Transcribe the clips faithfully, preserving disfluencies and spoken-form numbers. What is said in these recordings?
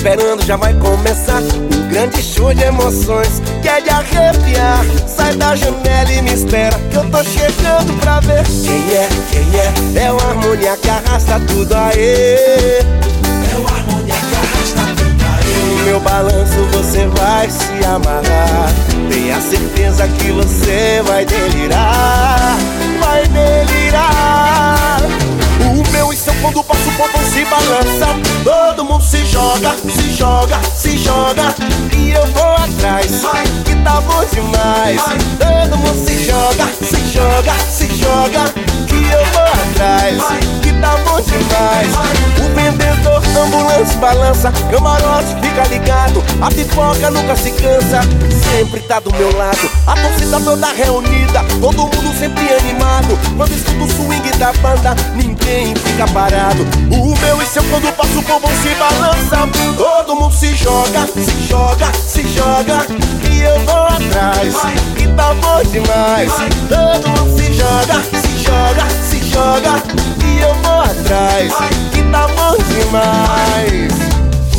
esperando, já vai começar um grande show de emoções que é de arrepiar. Sai da janela e me espera, que eu tô chegando pra ver quem é, quem é. É o Harmonia que arrasta tudo aí. É o Harmonia que arrasta tudo aí. No meu balanço você vai se amarrar. Tenha certeza que você vai delirar. Vai delirar. O meu e seu quando passa o povo se balança. Todo mundo se joga, se joga, se joga. E eu vou atrás, vai, que tá bom demais. Vai. Todo mundo se joga, se joga, se joga. Que eu vou atrás, vai, que tá bom demais. Vai. O vendedor ambulante balança, camarote fica ligado. A pipoca nunca se cansa, sempre tá do meu lado. A torcida toda reunida, todo mundo sempre animado. Quando escuta o swing da banda, ninguém fica parado. O meu e seu quando passa o povo se balança. Todo mundo se joga, se joga, se joga. E eu vou atrás, vai, que tá bom demais. Vai. Todo mundo se joga, se joga, se joga. E eu vou atrás, vai, que tá bom demais.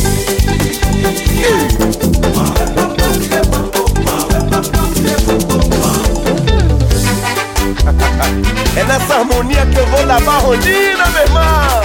É nessa harmonia que eu vou dar barronina, meu irmão.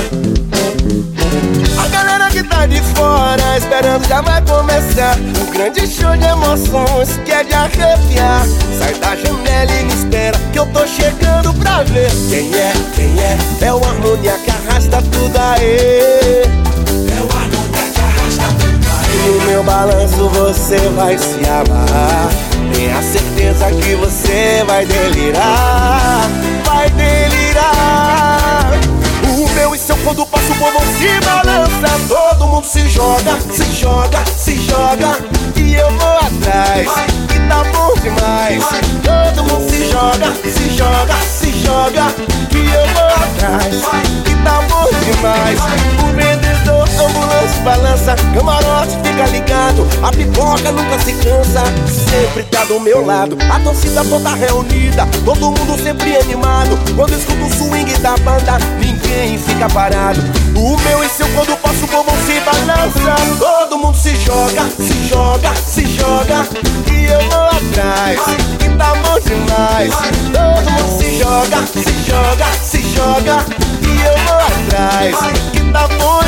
A galera que tá de fora esperando já vai começar um grande show de emoções que é de arrepiar. Sai da janela e me espera, que eu tô chegando pra ver quem é, quem é. É o Harmonia que arrasta tudo aí. É o Harmonia que arrasta tudo aí. No meu balanço você vai se amarrar. Tenha certeza que você vai delirar. Vai delirar. O meu e seu quando passa o povo se balança. Todo mundo se joga, se joga, se joga. E eu vou atrás, vai, que tá bom demais. Vai. Todo mundo se joga, se joga, se joga. Que eu vou atrás, vai, que tá bom demais. Vai. O vendedor ambulante balança, camarote fica ligado. A pipoca nunca se cansa, sempre tá do meu lado. A torcida toda reunida, todo mundo sempre animado. Quando escuta o swing da banda, ninguém fica parado. O meu e seu quando passa o povo se balança. Todo mundo se joga, se joga, se joga. E eu vou atrás, vai, que tá bom demais. Vai. Todo mundo se joga, se joga, se joga. E eu vou atrás, vai, que tá bom